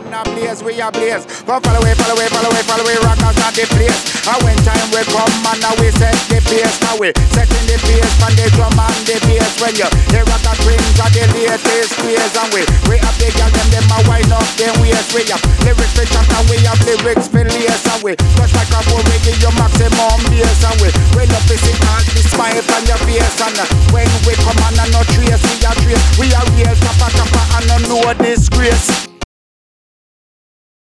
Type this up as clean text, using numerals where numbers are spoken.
a blaze, we a blaze. Come follow away, rockers at the place. And when time we come and now we set the pace. Now we setting the pace from the drum and the bass. When you hear rocker twins are the latest craze. And we have the girl them a wind up them waist. We have lyrics for chat and we have lyrics for lace. And we touch microphone, we give you maximum bass. And we love to see all the smile on your face. And when we come on and no trace, we are real, chopper, and no disgrace.